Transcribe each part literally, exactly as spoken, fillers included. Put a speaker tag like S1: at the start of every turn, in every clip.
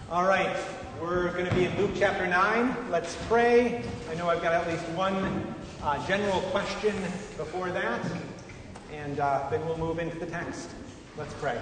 S1: All right, we're going to be in Luke chapter nine. Let's pray. I know I've got at least one uh, general question before that, and uh, then we'll move into the text. Let's pray.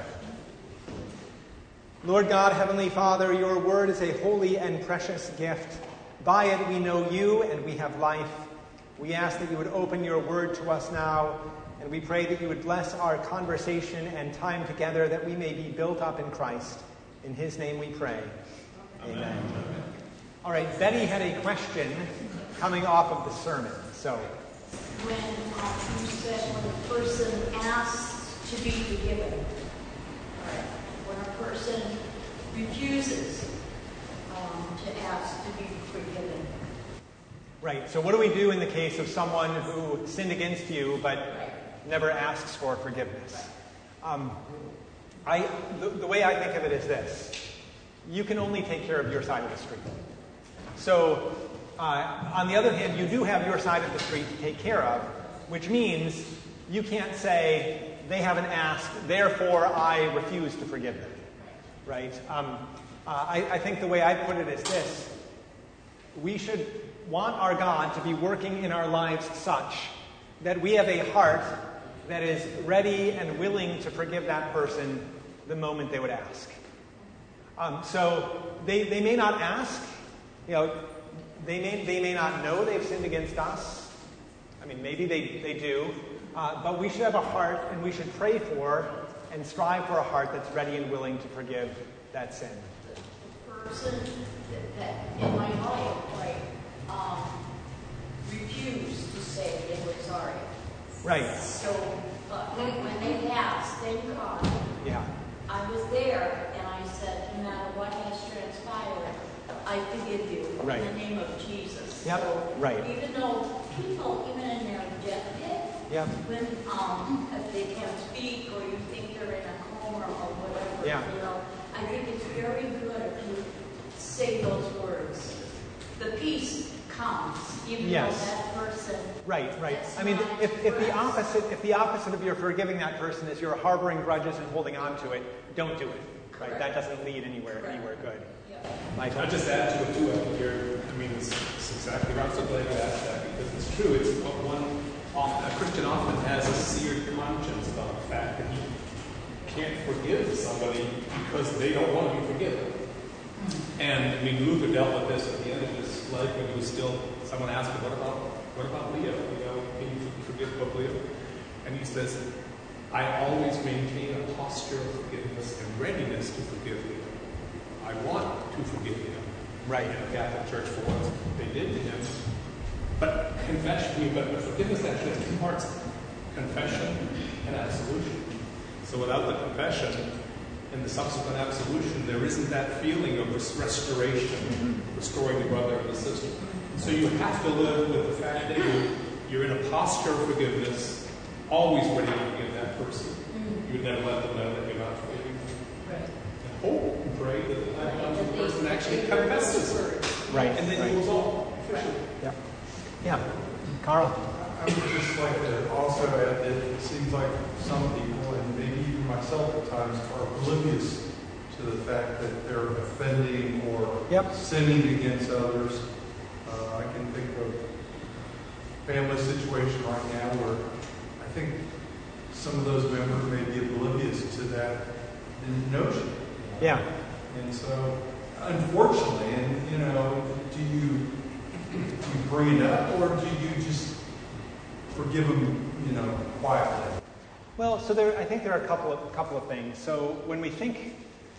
S1: Lord God, Heavenly Father, your word is a holy and precious gift. By it we know you and we have life. We ask that you would open your word to us now, and we pray that you would bless our conversation and time together, that we may be built up in Christ. In his name we pray. Amen. Amen. All right, Betty had a question coming off of the sermon. So,
S2: when uh, you said when a person asks to be forgiven, right? When a person refuses um, to ask to be forgiven.
S1: Right. So, what do we do in the case of someone who sinned against you but
S2: right.
S1: never asks for forgiveness? Um, I, the, the way I think of it is this. You can only take care of your side of the street. So, uh, on the other hand, you do have your side of the street to take care of, which means you can't say, they haven't asked, therefore I refuse to forgive them. Right? Um, uh, I, I think the way I put it is this. We should want our God to be working in our lives such that we have a heart that is ready and willing to forgive that person the moment they would ask. Um, so they, they may not ask, you know, they may, they may not know they've sinned against us. I mean, maybe they, they do. Uh, but we should have a heart, and we should pray for and strive for a heart that's ready and willing to forgive that sin.
S2: The person that, that in my life, right, um, refused to say they were sorry.
S1: Right.
S2: So uh, when, when they asked, thank God,
S1: yeah.
S2: I was there, and I said, no matter what has transpired, I forgive you
S1: right.
S2: in the name of Jesus.
S1: Yep.
S2: So
S1: right.
S2: even though people, even in their deathbed,
S1: yep.
S2: when um, if they can't speak or you think they're in a coma or whatever,
S1: yeah.
S2: you know, I think it's very good if you say those words. The peace comes, even
S1: yes.
S2: though that person.
S1: Right, right. I mean, if, if the opposite if the opposite of your forgiving that person is you're harboring grudges and holding on to it, don't do it. Right? Correct. That doesn't lead anywhere Correct. anywhere good.
S2: Yeah.
S1: Michael?
S3: I'll just add to it too. I think you're, I mean, it's, it's exactly right. I'm so glad you asked that because it's true. It's what one often, a Christian often has a seared conscience about the fact that he can't forgive somebody because they don't want to be forgiven. And I mean, Luther dealt with this at the end of his life when he was still. Someone asked him, "What about what about Leo? You know, can you forgive Pope Leo?" And he says, "I always maintain a posture of forgiveness and readiness to forgive Leo. I want to forgive him."
S1: Right.
S3: In the Catholic Church for what they did to him. But confession, but forgiveness actually has two parts: confession and absolution. So without the confession and the subsequent absolution, there isn't that feeling of restoration, mm-hmm. restoring the brother and the sister. So you have to live with the fact that you're, you're in a posture of forgiveness, always ready to forgive that person. Mm-hmm. You would never let them know that you're not forgiving them.
S2: Right.
S3: And hope and pray that the time comes when the person actually confesses.
S1: Right.
S3: And then
S1: right.
S3: you resolve officially.
S1: Yeah. Yeah. Carl?
S4: I would just like to also add that it seems like some people, and maybe even myself at times, are oblivious to the fact that they're offending or
S1: yep.
S4: sinning against others. Uh, I can think of a family situation right now where I think some of those members may be oblivious to that notion.
S1: Yeah.
S4: And so, unfortunately, and you know, do you do you bring it up or do you just forgive them, you know, quietly?
S1: Well, so there, I think there are a couple of couple of things. So when we think,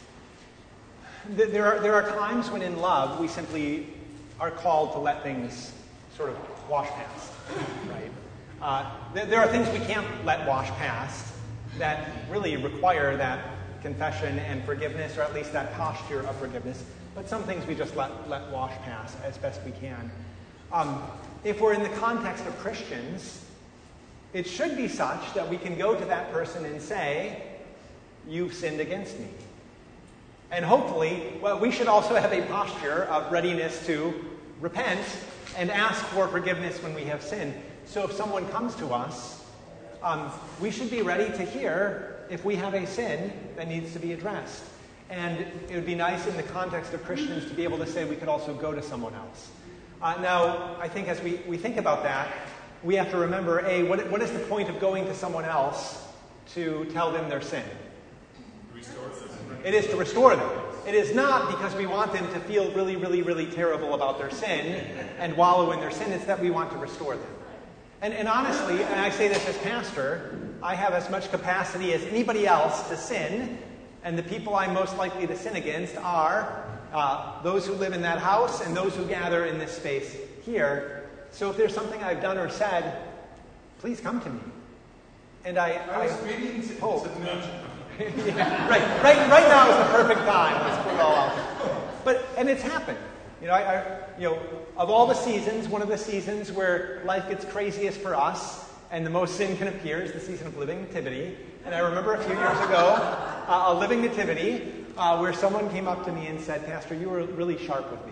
S1: th- there are there are times when in love we simply are called to let things sort of wash past, right? Uh, th- there are things we can't let wash past that really require that confession and forgiveness, or at least that posture of forgiveness. But some things we just let let wash past as best we can. Um, if we're in the context of Christians, it should be such that we can go to that person and say, "You've sinned against me." And hopefully, well, we should also have a posture of readiness to repent and ask for forgiveness when we have sinned. So if someone comes to us, um, we should be ready to hear if we have a sin that needs to be addressed. And it would be nice in the context of Christians to be able to say we could also go to someone else. Uh, now, I think as we, we think about that, we have to remember, A, what, what is the point of going to someone else to tell them their sin?
S3: Restore them.
S1: It is to restore them. It is not because we want them to feel really, really, really terrible about their sin and wallow in their sin. It's that we want to restore them. And, and honestly, and I say this as pastor, I have as much capacity as anybody else to sin, and the people I'm most likely to sin against are uh, those who live in that house and those who gather in this space here. So if there's something I've done or said, please come to me. And I,
S4: I was
S1: I
S4: reading to,
S1: hope.
S4: to mention.
S1: yeah, right, right, right now is the perfect time. Let's put it all out. But and it's happened. You know, I, I, you know, of all the seasons, one of the seasons where life gets craziest for us and the most sin can appear is the season of Living Nativity. And I remember a few years ago, uh, a Living Nativity, uh, where someone came up to me and said, "Pastor, you were really sharp with me."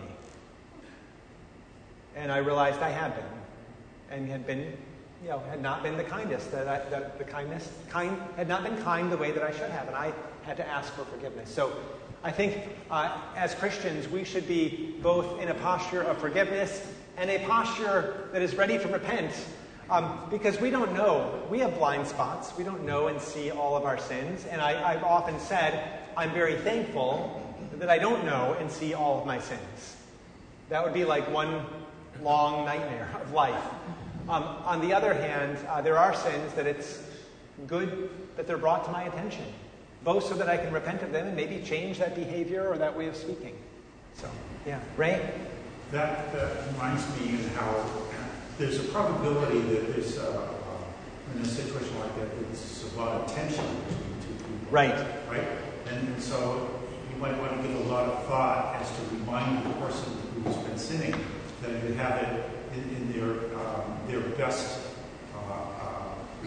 S1: And I realized I had been, and had been, you know, had not been the kindest. That, I, that the kindness, kind, had not been kind the way that I should have, and I had to ask for forgiveness. So, I think uh, as Christians, we should be both in a posture of forgiveness and a posture that is ready to repent, um, because we don't know. We have blind spots. We don't know and see all of our sins. And I, I've often said, I'm very thankful that I don't know and see all of my sins. That would be like one long nightmare of life. Um, on the other hand, uh, there are sins that it's good that they're brought to my attention, both so that I can repent of them and maybe change that behavior or that way of speaking. So, yeah. Ray?
S5: That, that reminds me of how there's a probability that there's, uh, uh, in a situation like that, there's a lot of tension between two people.
S1: Right.
S5: Right? And, and so you might want to give a lot of thought as to remind the person who's been sinning that you have it in, in their um, their best uh, uh, uh,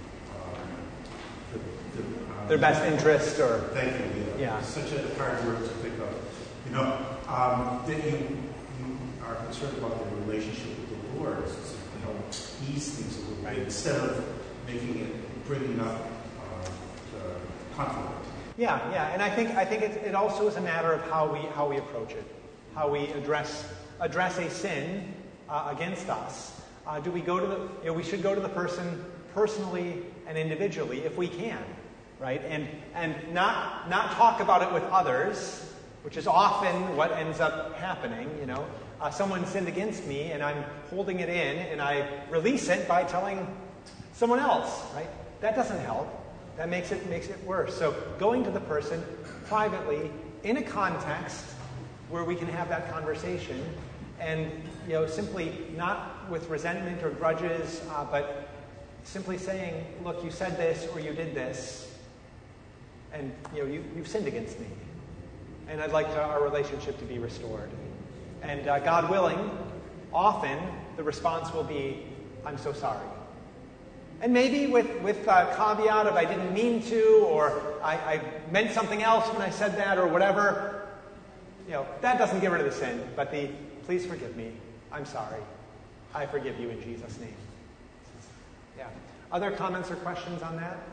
S5: the, the, um,
S1: Their best interest or...
S5: Thank you. Yeah.
S1: Yeah.
S5: It's such a hard word to pick up. You know, um, that you, you are concerned about the relationship with the Lord, so, you know, ease things a little bit instead of making it, bringing up uh, the conflict.
S1: Yeah, yeah, and I think I think it, it also is a matter of how we how we approach it, how we address address a sin uh, against us. Uh, do we go to the? You know, we should go to the person personally and individually if we can, right? And and not not talk about it with others, which is often what ends up happening. You know, uh, someone sinned against me, and I'm holding it in, and I release it by telling someone else, right? That doesn't help. That makes it makes it worse. So going to the person privately in a context where we can have that conversation, and you know, simply not with resentment or grudges, uh, but simply saying, "Look, you said this or you did this, and you know, you, you've sinned against me, and I'd like to, our relationship to be restored." And uh, God willing, often the response will be, "I'm so sorry." And maybe with, with a caveat of I didn't mean to, or I, I meant something else when I said that, or whatever. You know, that doesn't get rid of the sin, but the, please forgive me, I'm sorry, I forgive you in Jesus' name. Yeah. Other comments or questions on that?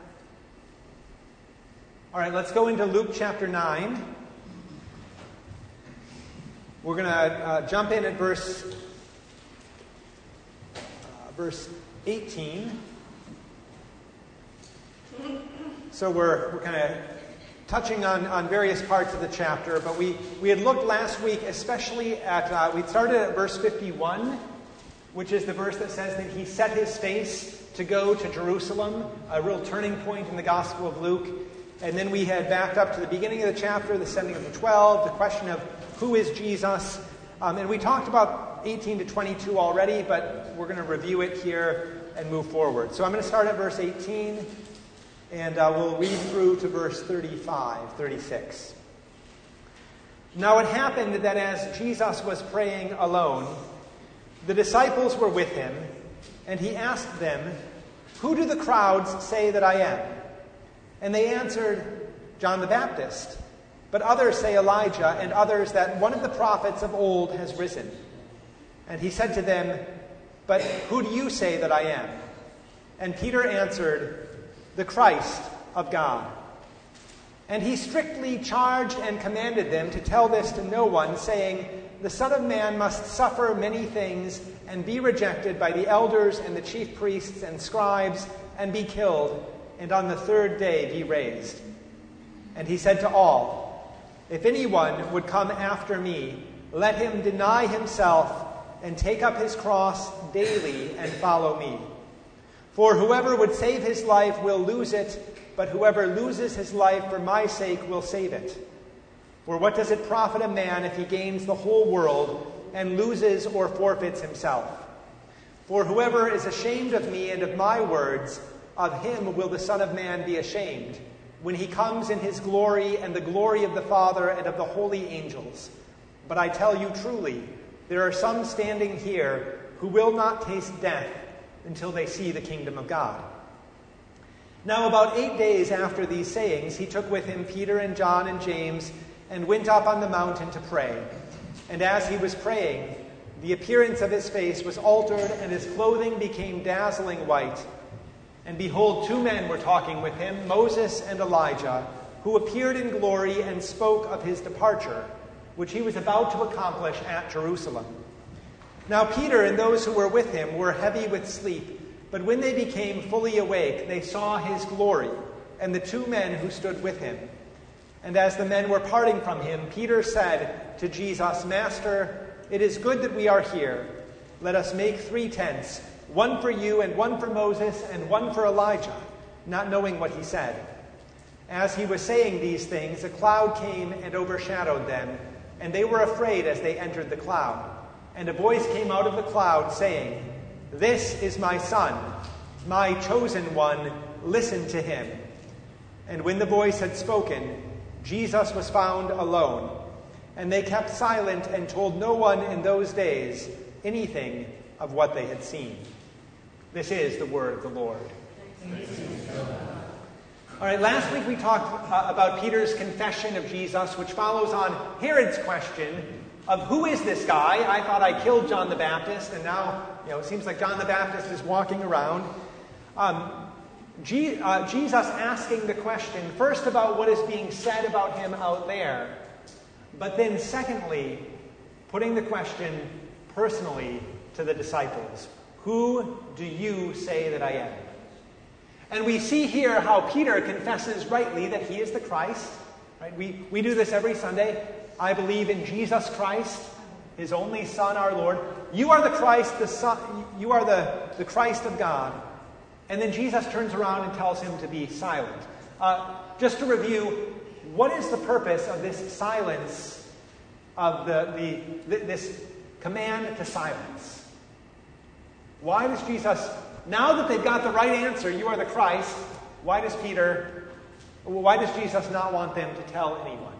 S1: All right, let's go into Luke chapter nine. We're going to uh, jump in at verse, uh, verse eighteen. So we're, we're kind of touching on, on various parts of the chapter, but we, we had looked last week especially at, uh, we started at verse fifty-one, which is the verse that says that he set his face to go to Jerusalem, a real turning point in the Gospel of Luke. And then we had backed up to the beginning of the chapter, the sending of the twelve, the question of who is Jesus. Um, and we talked about eighteen to twenty-two already, but we're going to review it here and move forward. So I'm going to start at verse eighteen. And uh, we'll read through to verse thirty-five, thirty-six. Now it happened that as Jesus was praying alone, the disciples were with him, and he asked them, "Who do the crowds say that I am?" And they answered, "John the Baptist. But others say Elijah, and others that one of the prophets of old has risen." And he said to them, "But who do you say that I am?" And Peter answered, "The Christ of God." And he strictly charged and commanded them to tell this to no one, saying, "The Son of Man must suffer many things and be rejected by the elders and the chief priests and scribes and be killed, and on the third day be raised." And he said to all, "If anyone would come after me, let him deny himself and take up his cross daily and follow me. For whoever would save his life will lose it, but whoever loses his life for my sake will save it. For what does it profit a man if he gains the whole world and loses or forfeits himself? For whoever is ashamed of me and of my words, of him will the Son of Man be ashamed, when he comes in his glory and the glory of the Father and of the holy angels. But I tell you truly, there are some standing here who will not taste death until they see the kingdom of God." Now about eight days after these sayings, he took with him Peter and John and James and went up on the mountain to pray. And as he was praying, the appearance of his face was altered, and his clothing became dazzling white. And behold, two men were talking with him, Moses and Elijah, who appeared in glory and spoke of his departure, which he was about to accomplish at Jerusalem. Now Peter and those who were with him were heavy with sleep, but when they became fully awake, they saw his glory and the two men who stood with him. And as the men were parting from him, Peter said to Jesus, "Master, it is good that we are here. Let us make three tents, one for you and one for Moses and one for Elijah," not knowing what he said. As he was saying these things, a cloud came and overshadowed them, and they were afraid as they entered the cloud. And a voice came out of the cloud saying, "This is my Son, my chosen one, listen to him." And when the voice had spoken, Jesus was found alone, and they kept silent and told no one in those days anything of what they had seen. This is the word of the Lord. All right, last week we talked uh, about Peter's confession of Jesus, which follows on Herod's question of who is this guy? I thought I killed John the Baptist, and now you know it seems like John the Baptist is walking around. Um, G, uh, Jesus asking the question first about what is being said about him out there, but then secondly, putting the question personally to the disciples. Who do you say that I am? And we see here how Peter confesses rightly that he is the Christ. Right? We, we do this every Sunday. I believe in Jesus Christ, his only Son, our Lord. You are the Christ, the Son, you are the, the Christ of God. And then Jesus turns around and tells him to be silent. Uh, just to review, what is the purpose of this silence, of the, the, the this command to silence? Why does Jesus, now that they've got the right answer, you are the Christ, why does Peter, why does Jesus not want them to tell anyone?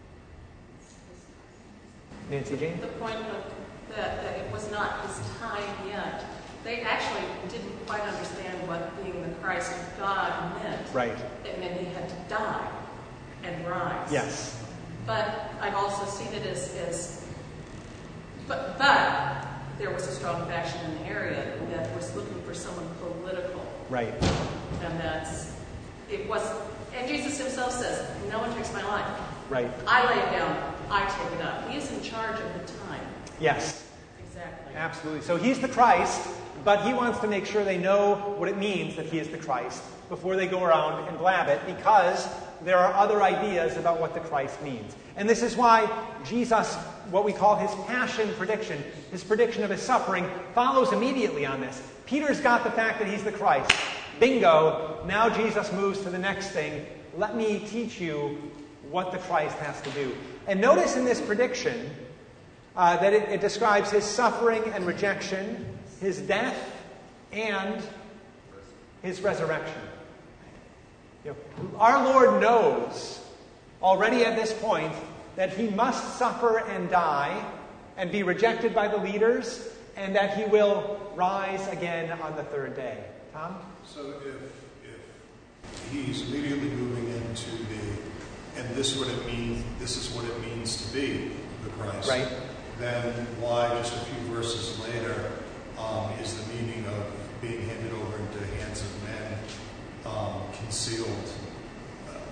S1: Nancy Jane?
S6: The point of that, that it was not his time yet. They actually didn't quite understand what being the Christ of God meant.
S1: Right.
S6: It meant he had to die and rise.
S1: Yes.
S6: But I've also seen it as, as but, but there was a strong faction in the area that was looking for someone political.
S1: Right.
S6: And that's, it was, and Jesus himself says, no one takes my life.
S1: Right.
S6: I lay it down, I take it up. He is in charge of the time.
S1: Yes.
S6: Exactly.
S1: Absolutely. So he's the Christ, but he wants to make sure they know what it means that he is the Christ before they go around and blab it, because there are other ideas about what the Christ means. And this is why Jesus, what we call his passion prediction, his prediction of his suffering, follows immediately on this. Peter's got the fact that he's the Christ. Bingo. Now Jesus moves to the next thing. Let me teach you what the Christ has to do. And notice in this prediction uh, that it, it describes his suffering and rejection, his death, and his resurrection. You know, our Lord knows already at this point that he must suffer and die and be rejected by the leaders, and that he will rise again on the third day. Tom?
S7: So if, if he's immediately moving into the, and this is what it means, this is what it means to be the Christ,
S1: right?
S7: Then why just a few verses later um, is the meaning of being handed over into the hands of men um, concealed? Uh,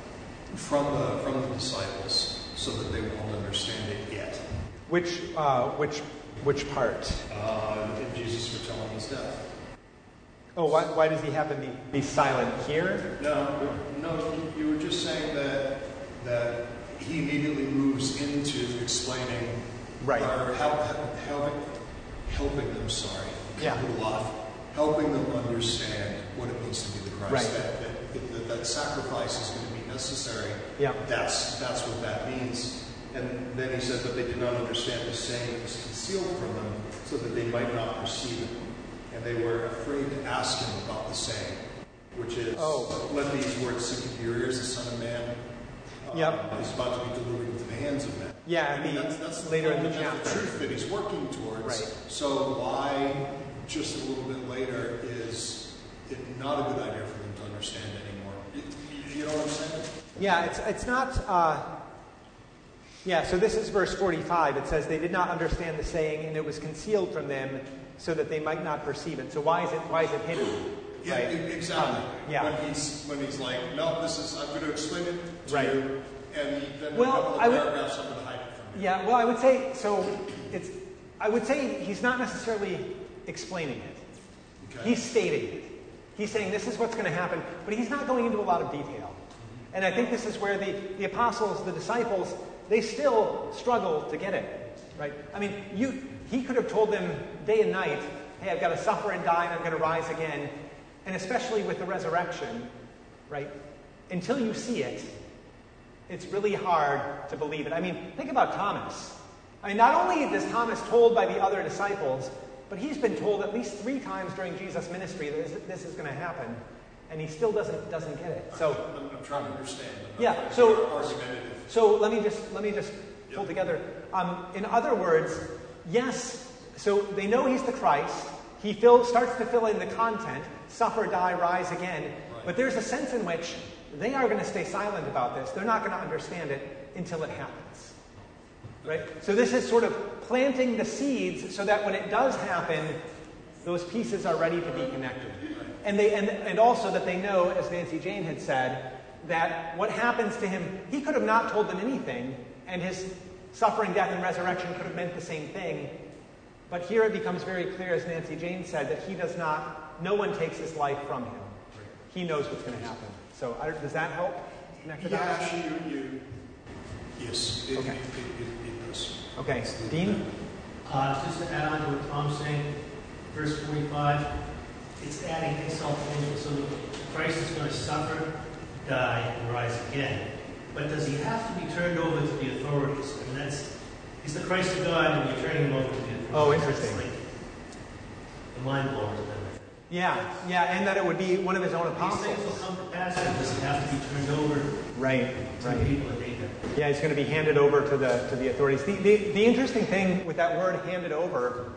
S7: from the from the disciples so that they won't understand it yet.
S1: Which uh, which which part?
S7: Uh, if Jesus foretelling his death.
S1: Oh, why, why does he have to be, be silent here?
S7: No, no, you were just saying that that he immediately moves into explaining,
S1: Right.
S7: or help, help, helping them. Sorry,
S1: Yeah.
S7: a little off, helping them understand what it means to be the Christ.
S1: Right.
S7: That, that, that that sacrifice is going to be necessary.
S1: Yeah.
S7: That's that's what that means. And then he said that they did not understand the saying that was concealed from them, so that they might not perceive it. And they were afraid to ask him about the saying, which is,
S1: Oh.
S7: let these words sink into your ears, the Son of Man uh,
S1: Yep.
S7: is about to be delivered into the hands of men.
S1: Yeah,
S7: I mean,
S1: the-
S7: that's, that's
S1: later in the
S7: that's
S1: chapter.
S7: truth that he's working towards.
S1: Right.
S7: So why, just a little bit later, is it not a good idea for them to understand anymore? You, you know what I'm saying?
S1: Yeah, it's it's not. Uh, yeah, so this is verse forty-five. It says they did not understand the saying, and it was concealed from them, so that they might not perceive it. So why is it why is it hidden?
S7: Yeah,
S1: Right.
S7: e- exactly.
S1: Um, yeah.
S7: When he's when he's like, no, this is I'm going to explain it to
S1: Right.
S7: you, and then
S1: Well,
S7: a couple of
S1: I would-
S7: paragraphs I'm going to hide it from you.
S1: Yeah, well, I would say so. It's I would say he's not necessarily explaining it.
S7: Okay.
S1: He's stating it. He's saying this is what's going to happen, but he's not going into a lot of detail. And I think this is where the, the apostles, the disciples, they still struggle to get it. Right? I mean, you he could have told them day and night, hey, I've got to suffer and die and I'm going to rise again. And especially with the resurrection, right? Until you see it, it's really hard to believe it. I mean, think about Thomas. I mean, not only is Thomas told by the other disciples, but he's been told at least three times during Jesus' ministry that this, this is going to happen, and he still doesn't doesn't get it. So,
S7: I'm, I'm trying to understand. I'm
S1: yeah.
S7: not
S1: So,
S7: trying to be argumentative.
S1: so let me just let me just pull
S7: Yep.
S1: together. Um, in other words, yes. So they know he's the Christ. He fill, starts to fill in the content: suffer, die, rise again.
S7: Right.
S1: But there's a sense in which they are going to stay silent about this. They're not going to understand it until it happens. Right? So this is sort of planting the seeds so that when it does happen, those pieces are ready to be connected. And they and, and also that they know, as Nancy Jane had said, that what happens to him, he could have not told them anything, and his suffering, death, and resurrection could have meant the same thing. But here it becomes very clear, as Nancy Jane said, that he does not, no one takes his life from him. He knows what's going to happen. So I, does that help connect the
S7: Yeah,
S1: dots?
S7: actually, you, you yes, it,
S1: Okay.
S7: it, it, it, it does.
S1: Okay, Dean?
S8: Uh, just to add on to what Tom's saying, verse forty-five, it's adding insult to injury. So Christ is going to suffer, die, and rise again. But does he have to be turned over to the authorities? I mean, that's, he's the Christ of God, and you're turning him over to the authorities.
S1: Oh, interesting.
S8: It's like the mind blowers and everything.
S1: Yeah, yeah, and that it would be one of his own
S8: These
S1: apostles.
S8: things will come to pass, and does he have to be turned over
S1: Right,
S8: to the
S1: right.
S8: people that need them?
S1: Yeah, he's going to be handed over to the to the authorities. The, the, the interesting thing with that word "handed over"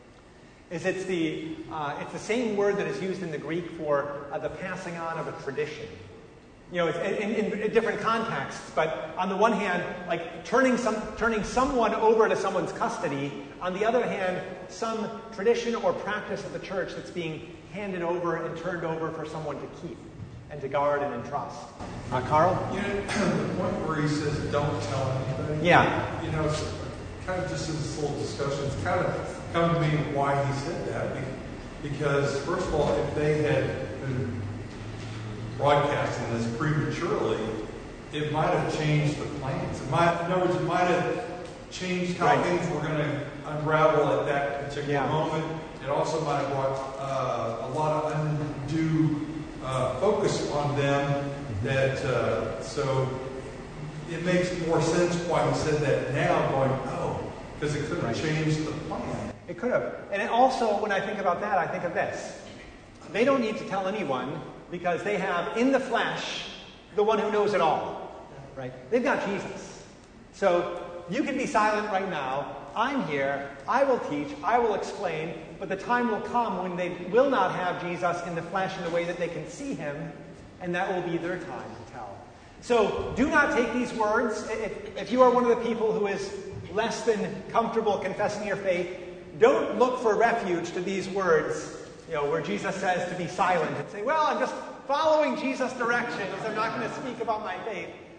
S1: is it's the uh, it's the same word that is used in the Greek for uh, the passing on of a tradition. You know, it's in, in, in different contexts, but on the one hand, like turning some turning someone over to someone's custody. On the other hand, some tradition or practice of the church that's being handed over and turned over for someone to keep and to guard and entrust. Uh, Carl?
S4: You know, the point where he says, don't tell anybody.
S1: Yeah.
S4: You know, it's kind of just in this little discussion, it's kind of come to me why he said that. Be- Because, first of all, if they had been broadcasting this prematurely, it might have changed the plans. It might, in other words, it might have changed how
S1: Right.
S4: things were going to unravel at that particular
S1: Yeah.
S4: moment. It also might have brought uh, a lot of undue uh, focus on them. That uh, so it makes more sense why he said that now. Going, oh, because it could have
S1: Right.
S4: changed the plan.
S1: It could have. And it also, when I think about that, I think of this. They don't need to tell anyone because they have in the flesh the one who knows it all. Right? They've got Jesus. So you can be silent right now. I'm here. I will teach. I will explain. But the time will come when they will not have Jesus in the flesh in the way that they can see him, and that will be their time to tell. So do not take these words. If, if you are one of the people who is less than comfortable confessing your faith, don't look for refuge to these words, you know, where Jesus says to be silent and say, well, I'm just following Jesus' directions. I'm not going to speak about my faith.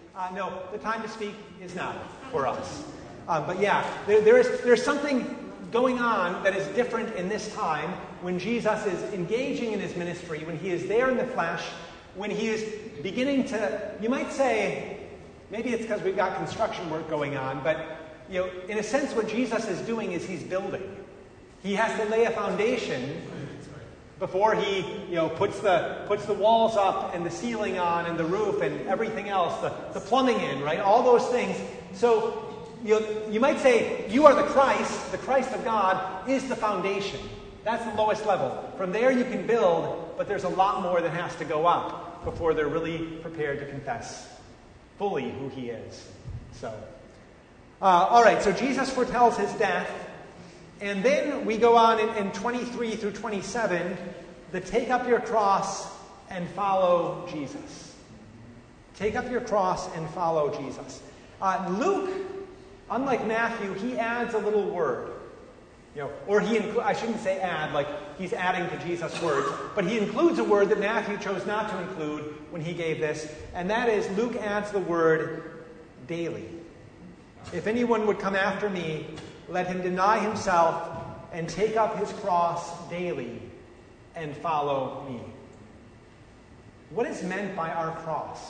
S1: Uh, no, the time to speak is now for us. Um, but yeah, there, there is there's something going on that is different in this time when Jesus is engaging in his ministry, when he is there in the flesh, when he is beginning to, you might say, maybe it's because we've got construction work going on, but you know, in a sense what Jesus is doing is he's building. He has to lay a foundation before he, you know, puts the puts the walls up and the ceiling on and the roof and everything else, the, the plumbing in, right? All those things. So you know, you might say you are the Christ, the Christ of God is the foundation. That's the lowest level. From there you can build, but there's a lot more that has to go up before they're really prepared to confess fully who he is. So, uh, all right, so Jesus foretells his death. And then we go on in, in twenty-three through twenty-seven, the take up your cross and follow Jesus. Take up your cross and follow Jesus. Uh, Luke, unlike Matthew, he adds a little word. You know, or he, inclu- I shouldn't say add, like he's adding to Jesus' words, but he includes a word that Matthew chose not to include when he gave this, and that is Luke adds the word daily. If anyone would come after me, let him deny himself and take up his cross daily and follow me. What is meant by our cross?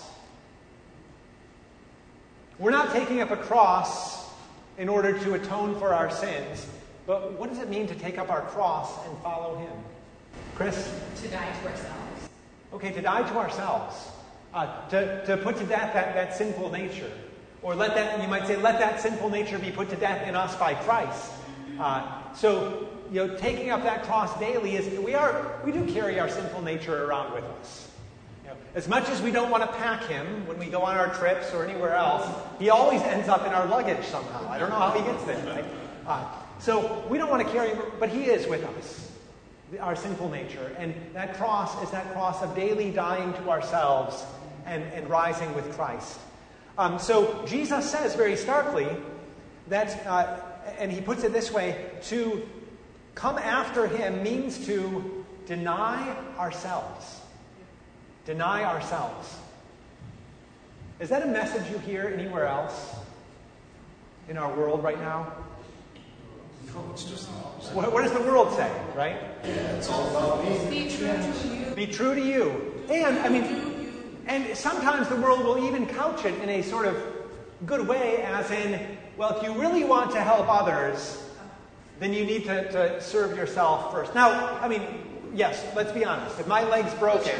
S1: We're not taking up a cross in order to atone for our sins, but what does it mean to take up our cross and follow him? Chris?
S9: To die to ourselves.
S1: Okay, to die to ourselves. Uh, to, to put to death that, that sinful nature. Or let that, you might say, let that sinful nature be put to death in us by Christ. Uh, so, you know, taking up that cross daily is, we are, we do carry our sinful nature around with us. You know, as much as we don't want to pack him when we go on our trips or anywhere else, he always ends up in our luggage somehow. I don't know how he gets there, right? Uh, so we don't want to carry him, but he is with us, our sinful nature. And that cross is that cross of daily dying to ourselves and, and rising with Christ. Um, so Jesus says very starkly that, uh, and he puts it this way, to come after him means to deny ourselves. Deny ourselves. Is that a message you hear anywhere else in our world right now?
S7: No, it's just the opposite.
S1: What, what does the world say, right?
S7: Yeah, it's all about me.
S9: Be true to you.
S1: Be true to you. And, I mean, and sometimes the world will even couch it in a sort of good way, as in, well, if you really want to help others, then you need to, to serve yourself first. Now, I mean, yes, let's be honest. If my leg's broken,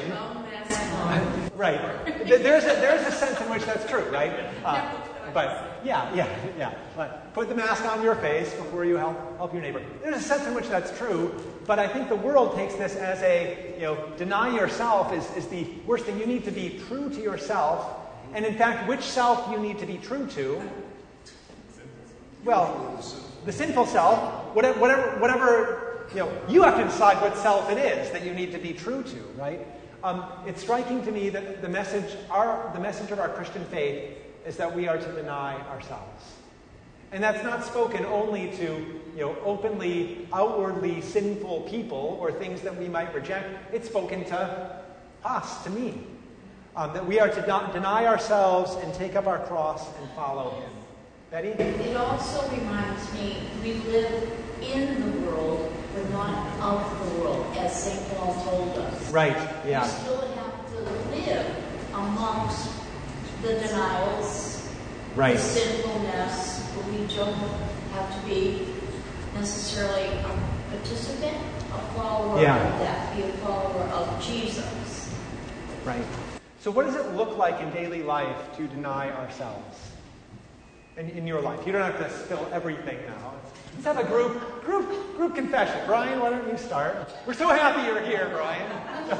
S1: right? There's a there's a sense in which that's true, right? Uh, but yeah, yeah, yeah. But put the mask on your face before you help help your neighbor. There's a sense in which that's true. But I think the world takes this as a, you know, deny yourself is, is the worst thing. You need to be true to yourself. And in fact, which self you need to be true to? Well, the sinful self, whatever, whatever, whatever, you know, you have to decide what self it is that you need to be true to, right? Um, it's striking to me that the message, our, the message of our Christian faith is that we are to deny ourselves. And that's not spoken only to, you know, openly, outwardly sinful people or things that we might reject. It's spoken to us, to me. Um, that we are to de- deny ourselves and take up our cross and follow him. Betty?
S2: It also reminds me, we live in the world, but not of the world, as Saint Paul told us.
S1: Right, yeah.
S2: We still have to live amongst the denials,
S1: Right.
S2: the sinfulness. We don't have to be necessarily a participant, a follower
S1: Yeah.
S2: of that, be a follower of Jesus.
S1: Right. So what does it look like in daily life to deny ourselves? In, in your life. You don't have to spill everything now. Let's have a group group group confession. Brian, why don't you start? We're so happy you're here, Brian.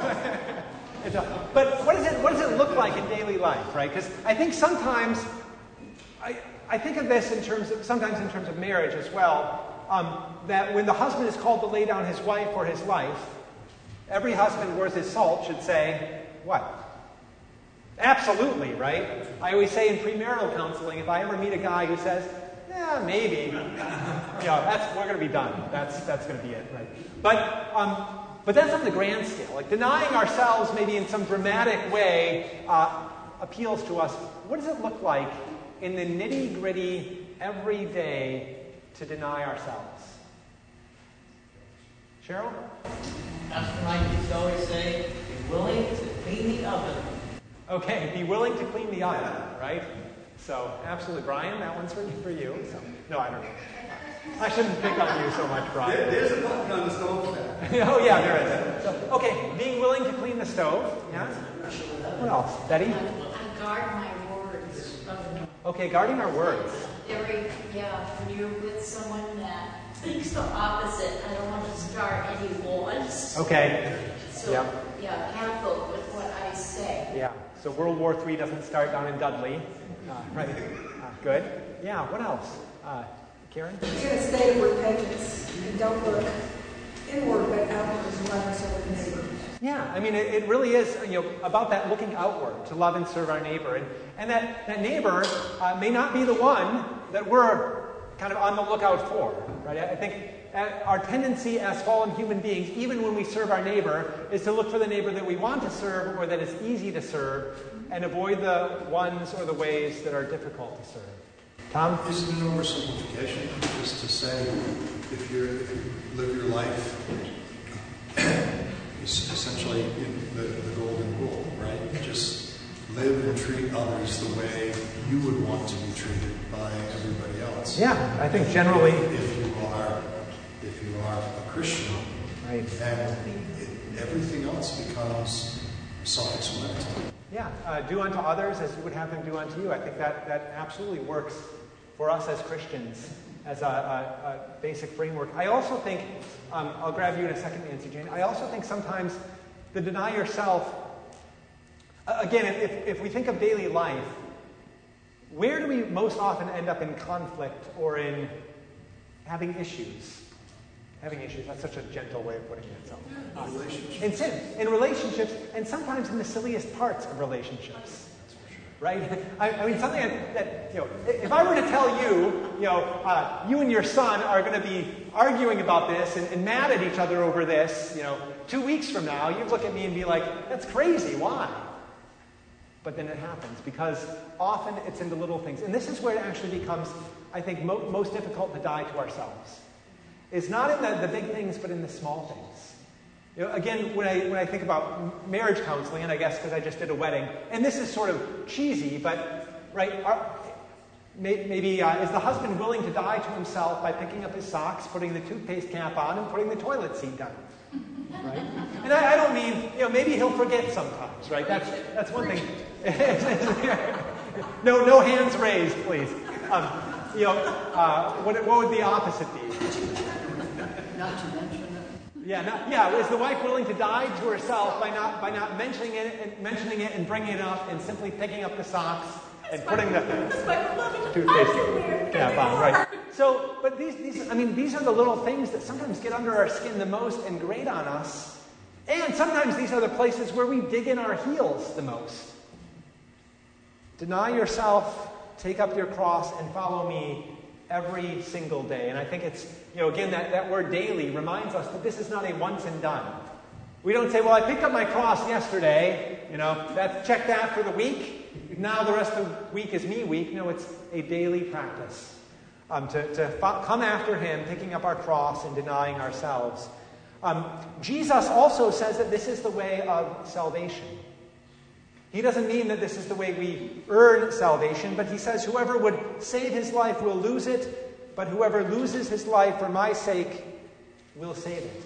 S1: But what does it what does it look like in daily life, right? Because I think sometimes I I think of this in terms of sometimes in terms of marriage as well. Um, that when the husband is called to lay down his wife or his life, every husband worth his salt should say, what? Absolutely, right? I always say in premarital counseling, if I ever meet a guy who says, yeah, maybe, you know, that's, we're going to be done. That's that's going to be it, right? But um, but that's on the grand scale. Like denying ourselves maybe in some dramatic way, uh, appeals to us. What does it look like in the nitty-gritty, every day, to deny ourselves? Cheryl?
S8: Pastor Mike used to always say, be willing to clean the oven.
S1: Okay, be willing to clean the oven, right? So, absolutely. Brian, that one's for, for you. So, no, I don't know. I shouldn't pick on you so much, Brian.
S10: There, there's a button on the stove.
S1: Oh, yeah, there is. So, okay, being willing to clean the stove. Yeah? What else? Betty?
S2: I guard my words.
S1: Okay, guarding our words.
S2: Every, yeah, when you're with someone that thinks the opposite, I don't want to start any wars.
S1: Okay.
S2: So,
S1: Yep.
S2: yeah, careful with what I say.
S1: Yeah. So World War Three doesn't start down in Dudley. Uh, right. Uh, good. Yeah, what else? Uh, Karen?
S9: It's in a state of repentance and don't look inward but outward as love and serve the neighbor.
S1: Yeah, I mean, it, it really is, you know, about that looking outward to love and serve our neighbor. And, and that, that neighbor uh, may not be the one that we're kind of on the lookout for, right? I think our tendency as fallen human beings, even when we serve our neighbor, is to look for the neighbor that we want to serve or that is easy to serve and avoid the ones or the ways that are difficult to serve. Tom?
S7: Isn't it an oversimplification just to say if, you're, if you live your life it's essentially in the, the golden rule, right? Just live and treat others the way you would want to be treated by everybody else.
S1: Yeah, I think generally.
S7: If you are, if you are a Christian,
S1: right,
S7: then it, everything else becomes self-explanatory.
S1: Yeah, uh, do unto others as you would have them do unto you. I think that, that absolutely works for us as Christians as a, a, a basic framework. I also think, um, I'll grab you in a second, Nancy Jane. I also think sometimes the deny yourself, uh, again, if, if we think of daily life, where do we most often end up in conflict or in having issues? Having issues, that's such a gentle way of putting it. So, uh,
S7: relationships.
S1: In sin, in relationships, and sometimes in the silliest parts of relationships. Right? I, I mean, something that, that, you know, if I were to tell you, you know, uh, you and your son are going to be arguing about this and, and mad at each other over this, you know, two weeks from now, you'd look at me and be like, that's crazy, why? But then it happens, because often it's in the little things. And this is where it actually becomes, I think, mo- most difficult to die to ourselves. It's not in the, the big things, but in the small things. You know, again, when I when I think about marriage counseling, and I guess because I just did a wedding, and this is sort of cheesy, but right, are, may, maybe uh, is the husband willing to die to himself by picking up his socks, putting the toothpaste cap on, and putting the toilet seat down? Right? And I, I don't mean, you know, maybe he'll forget sometimes, right? That's that's one thing. no, no hands raised, please. Um, you know, uh, what what would the opposite be?
S2: Not to mention it.
S1: Yeah, not, yeah. Is the wife willing to die to herself by not by not mentioning it and mentioning it and bringing it up and simply picking up the socks and putting the toothpaste cap on? Right. So, but these these I mean these are the little things that sometimes get under our skin the most and grate on us, and sometimes these are the places where we dig in our heels the most. Deny yourself, take up your cross, and follow me every single day. And I think it's, you know, again, that, that word daily reminds us that this is not a once and done. We don't say, well, I picked up my cross yesterday, you know, that's check that for the week. Now the rest of the week is me week. No, it's a daily practice. Um, to to fo- come after him, picking up our cross and denying ourselves. Um, Jesus also says that this is the way of salvation. He doesn't mean that this is the way we earn salvation, but he says whoever would save his life will lose it, but whoever loses his life for my sake will save it.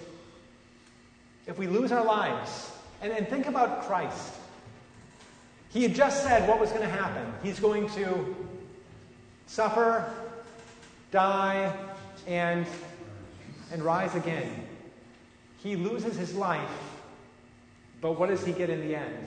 S1: If we lose our lives, and, and think about Christ. He had just said what was going to happen. He's going to suffer, die, and, and rise again. He loses his life, but what does he get in the end?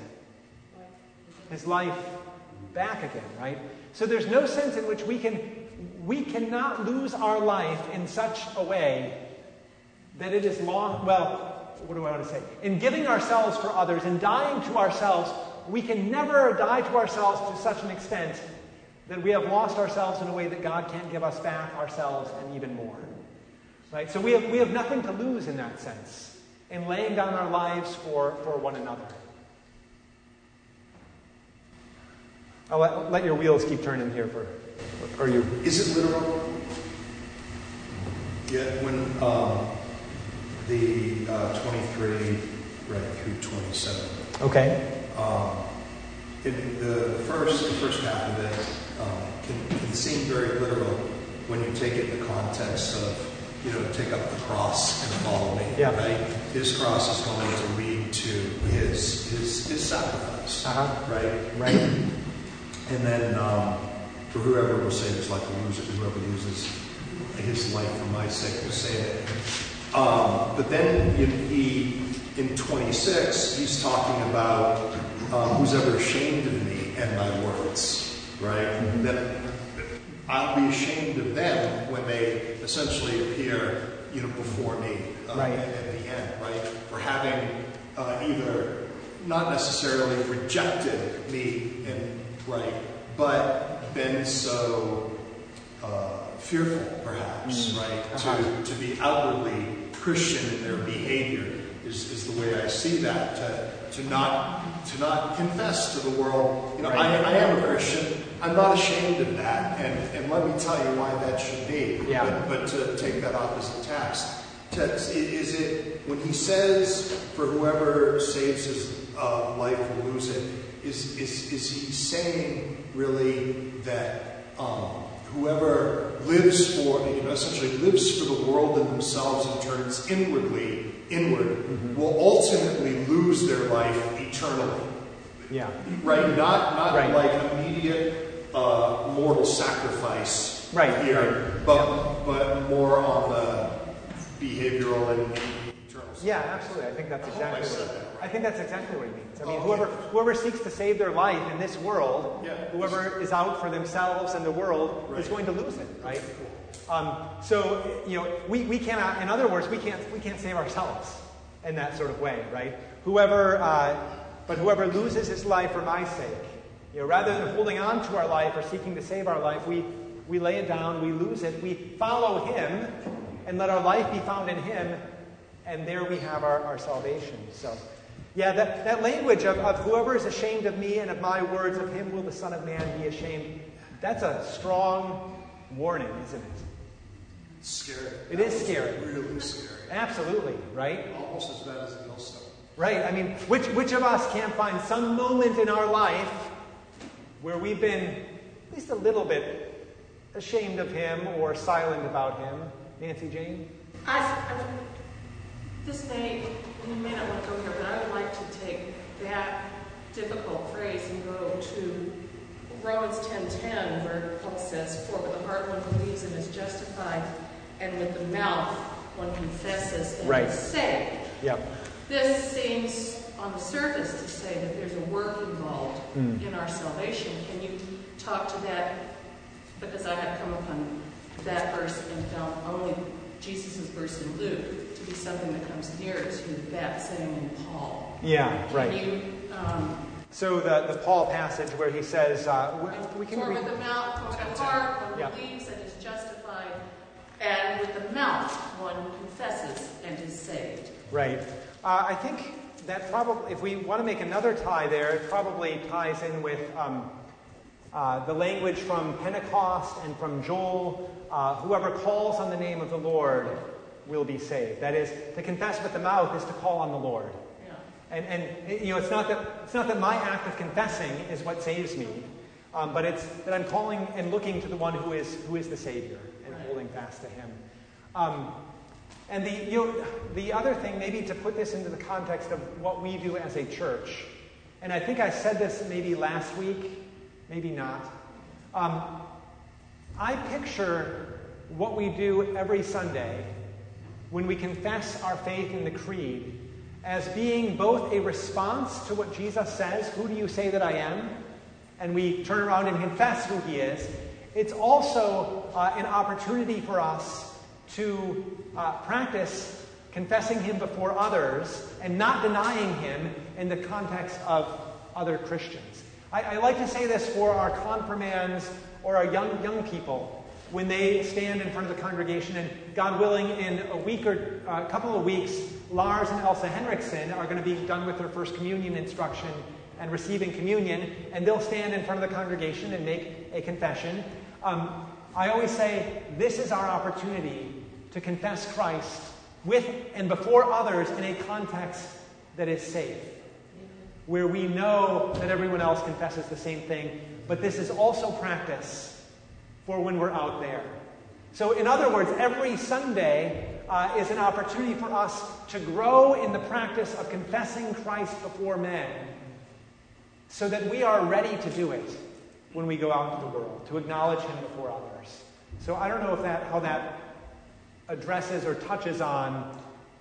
S1: His life back again, right? So there's no sense in which we can we cannot lose our life in such a way that it is long, well, what do I want to say? In giving ourselves for others, in dying to ourselves, we can never die to ourselves to such an extent that we have lost ourselves in a way that God can't give us back ourselves and even more. Right? So we have we have nothing to lose in that sense, in laying down our lives for, for one another. I'll let, let your wheels keep turning here for, or you.
S7: Is it literal? Yeah, when um, the uh, twenty-three right through twenty-seven.
S1: Okay.
S7: Um, in the first, the first half of it um, can, can seem very literal when you take it in the context of, you know, take up the cross and follow me.
S1: Yeah.
S7: Right. His cross is going to lead to his his his sacrifice.
S1: Uh-huh.
S7: Right.
S1: Right.
S7: And then um, for whoever will save his life will lose it. Whoever loses his life for my sake will save it. Um, but then he, in twenty-six, he's talking about um, who's ever ashamed of me and my words, right? Mm-hmm. Then I'll be ashamed of them when they essentially appear, you know, before me uh,
S1: right.
S7: at, at the end, right? For having uh, either not necessarily rejected me and right, but been so uh, fearful, perhaps, mm. right, to, uh-huh. to be outwardly Christian in their behavior is, is the way I see that. To, to not to not confess to the world, you know, right. I, I am a Christian. I'm not ashamed of that, and, and let me tell you why that should be.
S1: Yeah.
S7: But, but to take that opposite tax, to, is it when he says, "For whoever saves his uh, life will lose it," is is is he saying really that um, whoever lives for, you know, essentially lives for the world and themselves and turns inwardly inward mm-hmm. will ultimately lose their life eternally?
S1: Yeah.
S7: Right. Not not
S1: right.
S7: like immediate uh, mortal sacrifice
S1: right.
S7: here,
S1: right.
S7: but
S1: yeah.
S7: but more on the behavioral and eternal side.
S1: Yeah, absolutely. I think that's exactly.
S7: I,
S1: what,
S7: that, right?
S1: I think that's exactly what he means. I mean,
S7: oh,
S1: whoever
S7: okay.
S1: whoever seeks to save their life in this world,
S7: yeah.
S1: whoever is out for themselves and the world
S7: right.
S1: is going to lose it, right? Um, so you know, we, we cannot. In other words, we can't we can't save ourselves in that sort of way, right? Whoever, uh, but whoever loses his life for my sake, you know, rather than holding on to our life or seeking to save our life, we we lay it down, we lose it, we follow him, and let our life be found in him, and there we have our, our salvation. So, yeah, that, that language of, of whoever is ashamed of me and of my words, of him will the Son of Man be ashamed, that's a strong warning, isn't it?
S7: It's scary.
S1: It
S7: that
S1: is scary.
S7: Really scary.
S1: Absolutely, right?
S7: Almost as bad as a millstone.
S1: Right. I mean, which which of us can't find some moment in our life where we've been at least a little bit ashamed of him or silent about him? Nancy Jane?
S6: I, I, this may, you may not want to go here, but I would like to take that difficult phrase and go to Romans ten ten, where Paul says, "For with the heart one believes and is justified, and with the mouth one confesses and
S1: right.
S6: is saved."
S1: Yep.
S6: This seems on the surface to say that there's a work involved mm. in our salvation. Can you talk to that? Because I have come upon that verse and found only Jesus' verse in Luke to be something that comes near to that saying in Paul.
S1: Yeah,
S6: Can
S1: right.
S6: you... Um,
S1: So the, the Paul passage where he says, uh, we, we can
S6: For
S1: read...
S6: with the mouth, for with the heart, one
S1: yeah.
S6: believes and is justified, and with the mouth one confesses and is saved.
S1: Right. Uh, I think that probably, if we want to make another tie there, it probably ties in with um, uh, the language from Pentecost and from Joel. Uh, whoever calls on the name of the Lord will be saved. That is, to confess with the mouth is to call on the Lord. And, and you know, it's not that it's not that my act of confessing is what saves me, um, but it's that I'm calling and looking to the one who is who is the Savior and right. holding fast to Him. Um, and the you know, the other thing, maybe to put this into the context of what we do as a church, and I think I said this maybe last week, maybe not. Um, I picture what we do every Sunday when we confess our faith in the Creed as being both a response to what Jesus says, "Who do you say that I am?" and we turn around and confess who He is. It's also uh, an opportunity for us to uh, practice confessing Him before others and not denying Him in the context of other Christians. I, I like to say this for our confirmands or our young young people when they stand in front of the congregation, and God willing, in a week or a couple of weeks, Lars and Elsa Henriksen are going to be done with their first communion instruction and receiving communion, and they'll stand in front of the congregation and make a confession. Um, I always say this is our opportunity to confess Christ with and before others in a context that is safe, where we know that everyone else confesses the same thing, but this is also practice for when we're out there. So in other words, every Sunday uh, is an opportunity for us to grow in the practice of confessing Christ before men so that we are ready to do it when we go out into the world, to acknowledge him before others. So I don't know if that how that addresses or touches on.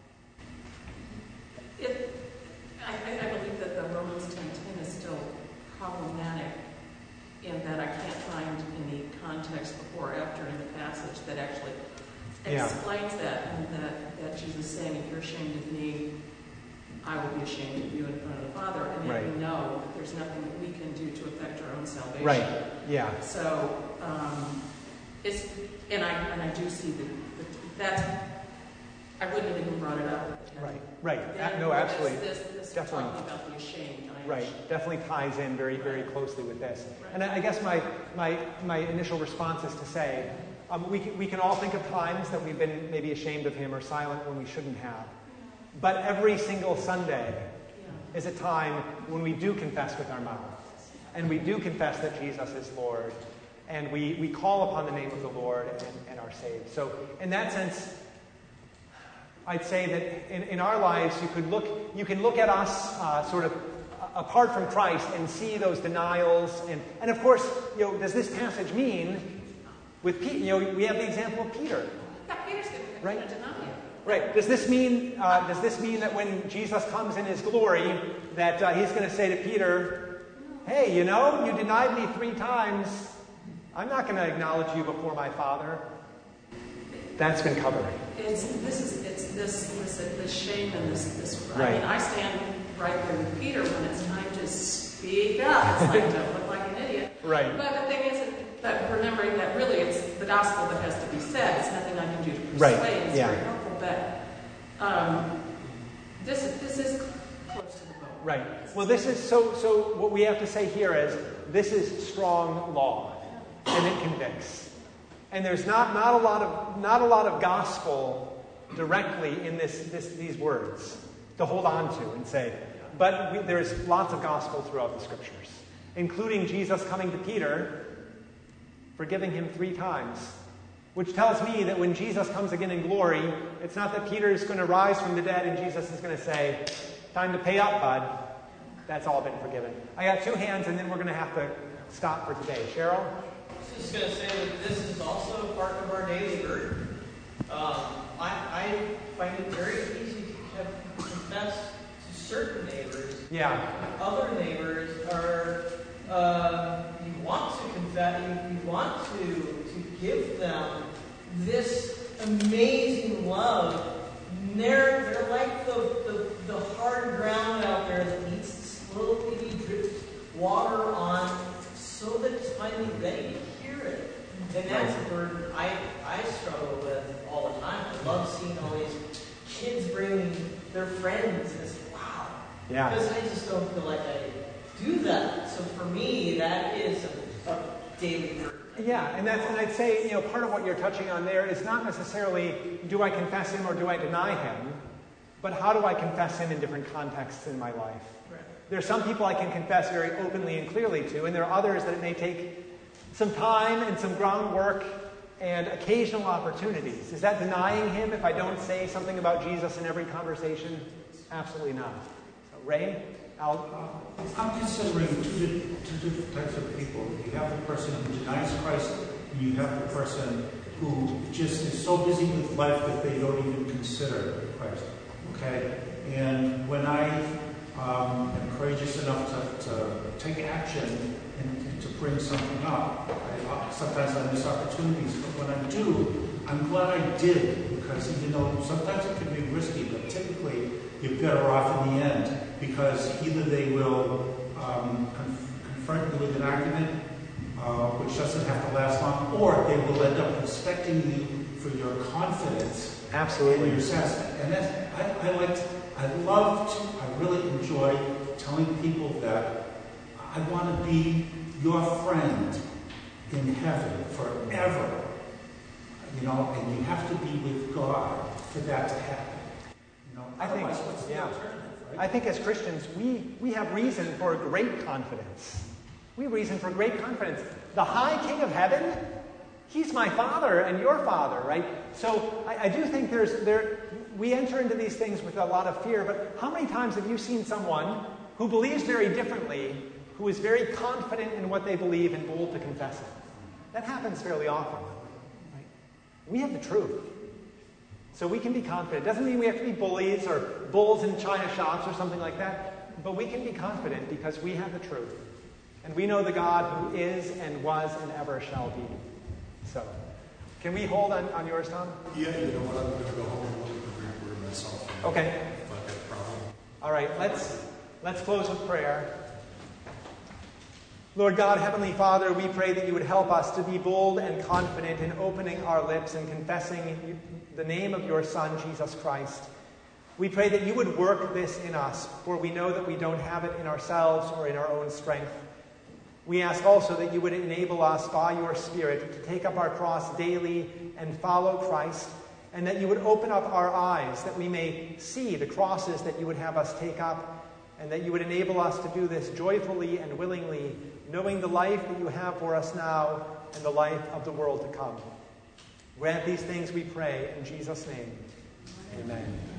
S6: It, I, I believe that the Romans ten ten is still problematic in that I can't find any context before or after in the passage that actually
S1: Yeah.
S6: explains that, and that, that Jesus is saying, if you're ashamed of me, I will be ashamed of you in front of the Father. And yet
S1: Right.
S6: we know that there's nothing that we can do to affect our own salvation.
S1: Right, yeah.
S6: So, um, it's, and I and I do see that that's, I wouldn't have even brought it up.
S1: Right, right.
S6: Then
S1: Uh, no, absolutely.
S6: This, this, this
S1: Definitely.
S6: talking about the ashamed. I am
S1: Right,
S6: ashamed.
S1: definitely ties in very, very closely with this.
S6: Right.
S1: And I I guess my, my, my initial response is to say, um, we, can, we can all think of times that we've been maybe ashamed of him or silent when we shouldn't have. But every single Sunday
S6: Yeah.
S1: is a time when we do confess with our mouth. And we do confess that Jesus is Lord. And we, we call upon the name of the Lord and, and are saved. So in that sense, I'd say that in, in our lives, you could look, you can look at us uh, sort of apart from Christ and see those denials. And, and of course, you know, does this passage mean, with Peter, you know, we have the example of Peter.
S6: Yeah, Peter's going
S1: Right.
S6: to deny it.
S1: Right. Does this mean, uh, does this mean that when Jesus comes in his glory, that uh, he's going to say to Peter, hey, you know, you denied me three times. I'm not going to acknowledge you before my Father. That's been covered.
S6: It's this is it's this this this shame and this this. I
S1: Right.
S6: mean, I stand right there with Peter when it's time to speak up. It's like don't look like an idiot.
S1: Right.
S6: But the thing is that remembering that really it's the gospel that has to be said. It's nothing I can do to persuade.
S1: Right.
S6: It's
S1: Yeah.
S6: very helpful, but um, this this is close to the bone.
S1: Right. Well, this is so. So what we have to say here is this is strong law, and it convicts. And there's not, not a lot of not a lot of gospel directly in this, this these words to hold on to and say. But we, there's lots of gospel throughout the scriptures, including Jesus coming to Peter, forgiving him three times, which tells me that when Jesus comes again in glory, it's not that Peter is going to rise from the dead and Jesus is going to say, "Time to pay up, bud." That's all been forgiven. I got two hands, and then we're going to have to stop for today. Cheryl?
S10: I was just going to say that this is also part of our daily burden. Um, I, I find it very easy to confess to certain neighbors.
S1: Yeah.
S10: Other neighbors are, uh, you want to confess, you, you want to, to give them this amazing love. And they're, they're like the, the, the hard ground out there that needs to slowly drip water on so that it's finally ready to hear it. And that's a burden I, I struggle with all the time. I love seeing all these kids bringing their friends, and it's wow.
S1: Yeah.
S10: Because I just don't feel like I do that. So for me, that is a, a daily burden.
S1: Yeah, and that's and I'd say, you know, part of what you're touching on there is not necessarily do I confess him or do I deny him, but how do I confess him in different contexts in my life?
S10: Right.
S1: There are some people I can confess very openly and clearly to, and there are others that it may take some time and some groundwork and occasional opportunities. Is that denying him if I don't say something about Jesus in every conversation? Absolutely not. So, Ray? I'll,
S5: I'm considering two, di- two different types of people. You have the person who denies Christ, and you have the person who just is so busy with life that they don't even consider Christ. Okay? And when I um, am courageous enough to, to take action and to bring something up, I, sometimes I miss opportunities, but when I do, I'm glad I did, because even though sometimes it can be risky, but typically you're better off in the end, because either they will um, conf- confront you with an argument, uh, which doesn't have to last long, or they will end up respecting you for your confidence
S1: Absolutely.
S5: and your assessment. And that's, I, I like, to, I love to, I really enjoy telling people that I want to be your friend in heaven forever. You know, and you have to be with God for that to happen. You know,
S1: I think,
S5: otherwise, what's the
S1: yeah.
S5: alternative, right?
S1: I think as Christians, we, we have reason for great confidence. We have reason for great confidence. The high King of heaven, he's my Father and your Father, right? So I, I do think there's there. We enter into these things with a lot of fear, but how many times have you seen someone who believes very differently, who is very confident in what they believe and bold to confess it? That happens fairly often. Right? We have the truth. So we can be confident. It doesn't mean we have to be bullies or bulls in china shops or something like that, but we can be confident because we have the truth. And we know the God who is and was and ever shall be. So, can we hold on, on yours, Tom?
S7: Yeah, you know what? I'm going to go home and look at the Greek word myself.
S1: Okay.
S7: If I've got a problem.
S1: All right, let's, let's close with prayer. Lord God, Heavenly Father, we pray that you would help us to be bold and confident in opening our lips and confessing the name of your Son, Jesus Christ. We pray that you would work this in us, for we know that we don't have it in ourselves or in our own strength. We ask also that you would enable us by your Spirit to take up our cross daily and follow Christ, and that you would open up our eyes that we may see the crosses that you would have us take up, and that you would enable us to do this joyfully and willingly, knowing the life that you have for us now and the life of the world to come. Grant these things, we pray, in Jesus' name. Amen.